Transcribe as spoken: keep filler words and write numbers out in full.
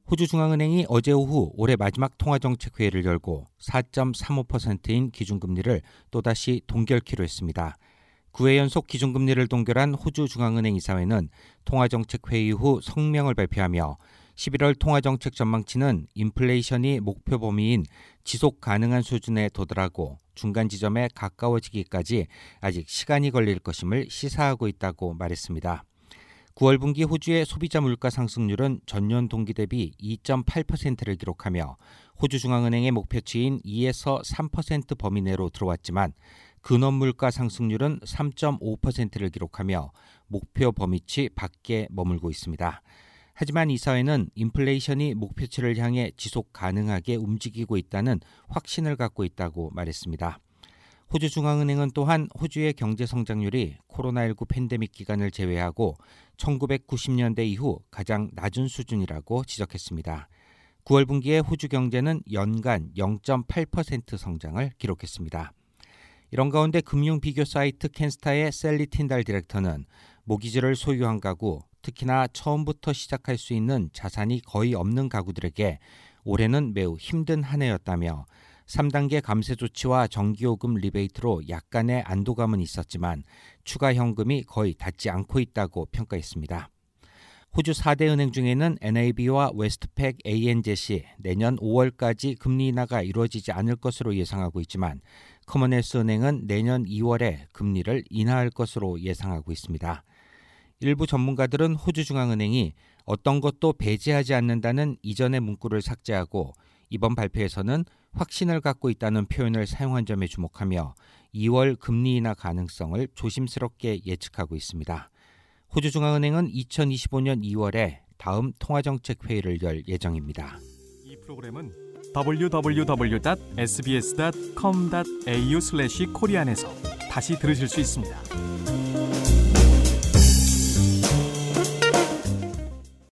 호주중앙은행이 어제 오후 올해 마지막 통화정책회의를 열고 사 점 삼오 퍼센트인 기준금리를 또다시 동결키로 했습니다. 구 회 연속 기준금리를 동결한 호주중앙은행 이사회는 통화정책회의 후 성명을 발표하며 십일월 통화정책 전망치는 인플레이션이 목표 범위인 지속 가능한 수준에 도달하고 중간 지점에 가까워지기까지 아직 시간이 걸릴 것임을 시사하고 있다고 말했습니다. 구월 분기 호주의 소비자 물가 상승률은 전년 동기 대비 이 점 팔 퍼센트를 기록하며 호주중앙은행의 목표치인 이에서 삼 퍼센트 범위 내로 들어왔지만 근원 물가 상승률은 삼 점 오 퍼센트를 기록하며 목표 범위치 밖에 머물고 있습니다. 하지만 이사회는 인플레이션이 목표치를 향해 지속 가능하게 움직이고 있다는 확신을 갖고 있다고 말했습니다. 호주중앙은행은 또한 호주의 경제 성장률이 코로나십구 팬데믹 기간을 제외하고 천구백구십 년대 이후 가장 낮은 수준이라고 지적했습니다. 구월 분기에 호주 경제는 연간 영 점 팔 퍼센트 성장을 기록했습니다. 이런 가운데 금융 비교 사이트 캔스타의 셀리 틴달 디렉터는 모기지를 소유한 가구, 특히나 처음부터 시작할 수 있는 자산이 거의 없는 가구들에게 올해는 매우 힘든 한 해였다며 삼 단계 감세 조치와 전기요금 리베이트로 약간의 안도감은 있었지만 추가 현금이 거의 닿지 않고 있다고 평가했습니다. 호주 사 대 은행 중에는 엔에이비와 웨스트팩 에이엔젯이 내년 오월까지 금리 인하가 이루어지지 않을 것으로 예상하고 있지만 커먼웰스 은행은 내년 이월에 금리를 인하할 것으로 예상하고 있습니다. 일부 전문가들은 호주중앙은행이 어떤 것도 배제하지 않는다는 이전의 문구를 삭제하고 이번 발표에서는 확신을 갖고 있다는 표현을 사용한 점에 주목하며 이월 금리 인하 가능성을 조심스럽게 예측하고 있습니다. 호주중앙은행은 이천이십오 년 이월에 다음 통화정책 회의를 열 예정입니다. 이 프로그램은 더블유 더블유 더블유 닷 에스비에스 닷 컴 닷 에이유 슬래시 코리안에서 다시 들으실 수 있습니다.